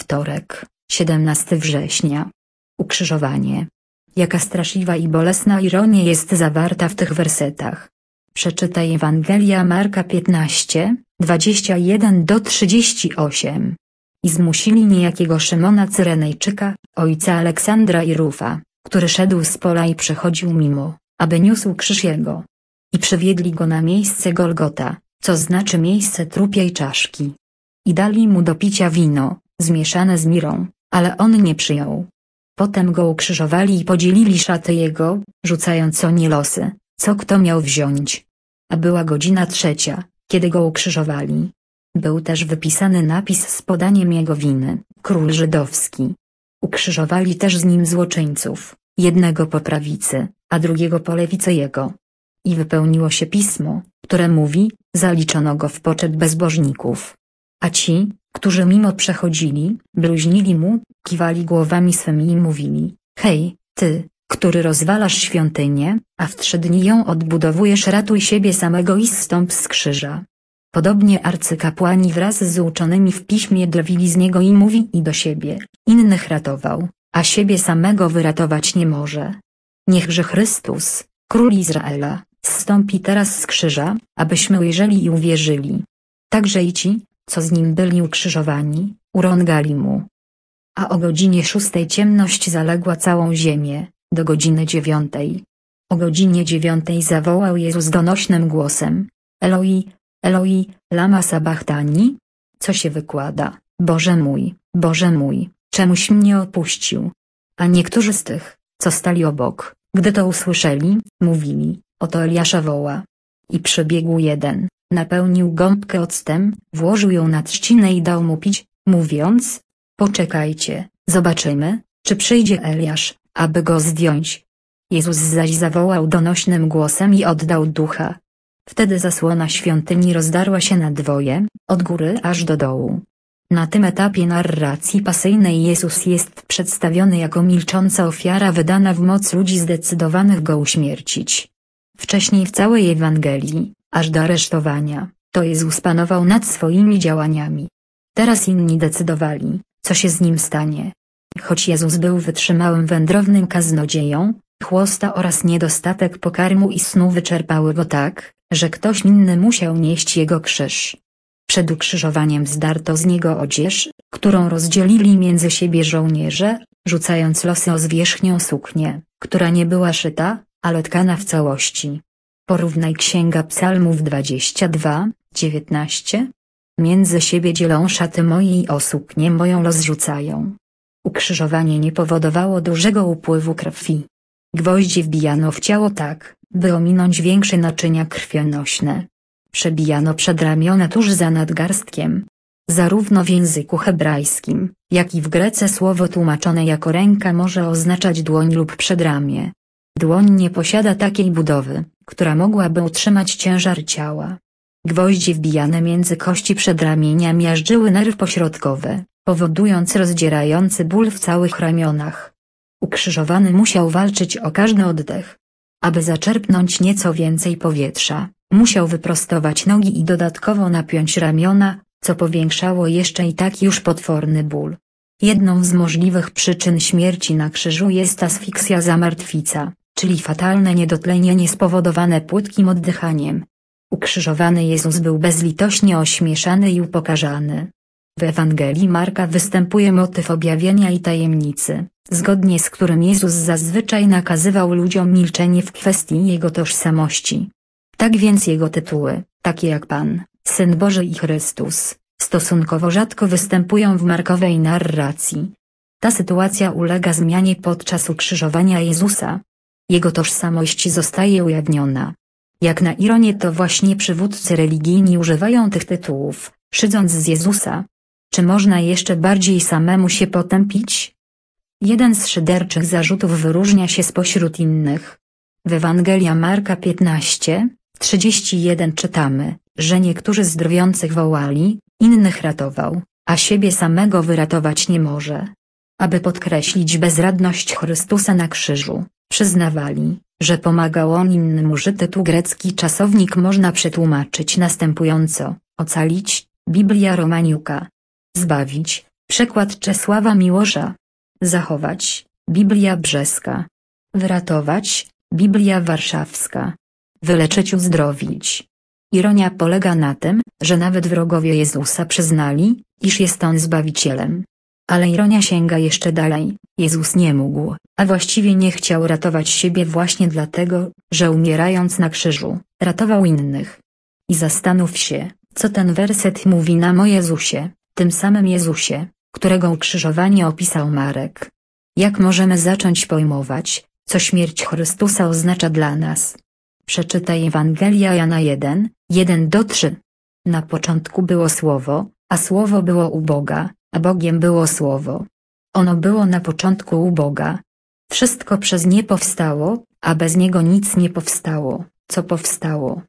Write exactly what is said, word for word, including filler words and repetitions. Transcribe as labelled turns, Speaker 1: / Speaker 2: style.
Speaker 1: Wtorek, siedemnastego września. Ukrzyżowanie. Jaka straszliwa i bolesna ironia jest zawarta w tych wersetach. Przeczytaj Ewangelia Marka piętnaście, dwadzieścia jeden do trzydziestu ośmiu. I zmusili niejakiego Szymona Cyrenejczyka, ojca Aleksandra i Rufa, który szedł z pola i przechodził mimo, aby niósł krzyż jego. I przywiedli go na miejsce Golgota, co znaczy miejsce trupiej czaszki. I dali mu do picia wino, zmieszane z mirą, ale on nie przyjął. Potem go ukrzyżowali i podzielili szaty jego, rzucając o nie losy, co kto miał wziąć. A była godzina trzecia, kiedy go ukrzyżowali. Był też wypisany napis z podaniem jego winy, król żydowski. Ukrzyżowali też z nim złoczyńców, jednego po prawicy, a drugiego po lewicy jego. I wypełniło się pismo, które mówi, zaliczono go w poczet bezbożników. A ci, którzy mimo przechodzili, bluźnili mu, kiwali głowami swymi i mówili: hej, ty, który rozwalasz świątynię, a w trzy dni ją odbudowujesz, ratuj siebie samego i zstąp z krzyża. Podobnie arcykapłani wraz z uczonymi w piśmie drwili z niego i mówi i do siebie: innych ratował, a siebie samego wyratować nie może. Niechże Chrystus, Król Izraela, zstąpi teraz z krzyża, abyśmy ujrzeli i uwierzyli. Także i ci, co z nim byli ukrzyżowani, urągali mu. A o godzinie szóstej ciemność zaległa całą ziemię, do godziny dziewiątej. O godzinie dziewiątej zawołał Jezus donośnym głosem: Eloi, Eloi, lama sabachthani? Co się wykłada: Boże mój, Boże mój, czemuś mnie opuścił? A niektórzy z tych, co stali obok, gdy to usłyszeli, mówili: oto Eliasza woła. I przybiegł jeden, napełnił gąbkę octem, włożył ją na trzcinę i dał mu pić, mówiąc: poczekajcie, zobaczymy, czy przyjdzie Eliasz, aby go zdjąć. Jezus zaś zawołał donośnym głosem i oddał ducha. Wtedy zasłona świątyni rozdarła się na dwoje, od góry aż do dołu. Na tym etapie narracji pasyjnej Jezus jest przedstawiony jako milcząca ofiara wydana w moc ludzi zdecydowanych go uśmiercić. Wcześniej w całej Ewangelii, aż do aresztowania, to Jezus panował nad swoimi działaniami. Teraz inni decydowali, co się z nim stanie. Choć Jezus był wytrzymałym wędrownym kaznodzieją, chłosta oraz niedostatek pokarmu i snu wyczerpały go tak, że ktoś inny musiał nieść jego krzyż. Przed ukrzyżowaniem zdarto z niego odzież, którą rozdzielili między siebie żołnierze, rzucając losy o zwierzchnią suknię, która nie była szyta, ale tkana w całości. Porównaj Księga Psalmów dwadzieścia dwa, dziewiętnaście. Między siebie dzielą szaty moje i o suknię moją los rzucają. Ukrzyżowanie nie powodowało dużego upływu krwi. Gwoździe wbijano w ciało tak, by ominąć większe naczynia krwionośne. Przebijano przedramiona tuż za nadgarstkiem. Zarówno w języku hebrajskim, jak i w grece słowo tłumaczone jako ręka może oznaczać dłoń lub przedramię. Dłoń nie posiada takiej budowy, która mogłaby utrzymać ciężar ciała. Gwoździe wbijane między kości przedramienia miażdżyły nerw pośrodkowy, powodując rozdzierający ból w całych ramionach. Ukrzyżowany musiał walczyć o każdy oddech. Aby zaczerpnąć nieco więcej powietrza, musiał wyprostować nogi i dodatkowo napiąć ramiona, co powiększało jeszcze i tak już potworny ból. Jedną z możliwych przyczyn śmierci na krzyżu jest asfiksja zamartwica, czyli fatalne niedotlenienie spowodowane płytkim oddychaniem. Ukrzyżowany Jezus był bezlitośnie ośmieszany i upokarzany. W Ewangelii Marka występuje motyw objawienia i tajemnicy, zgodnie z którym Jezus zazwyczaj nakazywał ludziom milczenie w kwestii jego tożsamości. Tak więc jego tytuły, takie jak Pan, Syn Boży i Chrystus, stosunkowo rzadko występują w markowej narracji. Ta sytuacja ulega zmianie podczas ukrzyżowania Jezusa. Jego tożsamość zostaje ujawniona. Jak na ironię to właśnie przywódcy religijni używają tych tytułów, szydząc z Jezusa. Czy można jeszcze bardziej samemu się potępić? Jeden z szyderczych zarzutów wyróżnia się spośród innych. W Ewangelia Marka piętnaście, trzydzieści jeden czytamy, że niektórzy z drwiących wołali, innych ratował, a siebie samego wyratować nie może. Aby podkreślić bezradność Chrystusa na krzyżu, przyznawali, że pomagał on innym. Użyty tu grecki czasownik można przetłumaczyć następująco: ocalić, Biblia Romaniuka. Zbawić, Przekład Czesława Miłosza. Zachować, Biblia Brzeska. Wyratować, Biblia Warszawska. Wyleczyć, uzdrowić. Ironia polega na tym, że nawet wrogowie Jezusa przyznali, iż jest On Zbawicielem. Ale ironia sięga jeszcze dalej. Jezus nie mógł, a właściwie nie chciał ratować siebie właśnie dlatego, że umierając na krzyżu, ratował innych. I zastanów się, co ten werset mówi nam o Jezusie, tym samym Jezusie, którego ukrzyżowanie opisał Marek. Jak możemy zacząć pojmować, co śmierć Chrystusa oznacza dla nas? Przeczytaj Ewangelia Jana jeden, jeden do trzech. Na początku było Słowo, a Słowo było u Boga, a Bogiem było Słowo. Ono było na początku u Boga. Wszystko przez nie powstało, a bez niego nic nie powstało, co powstało.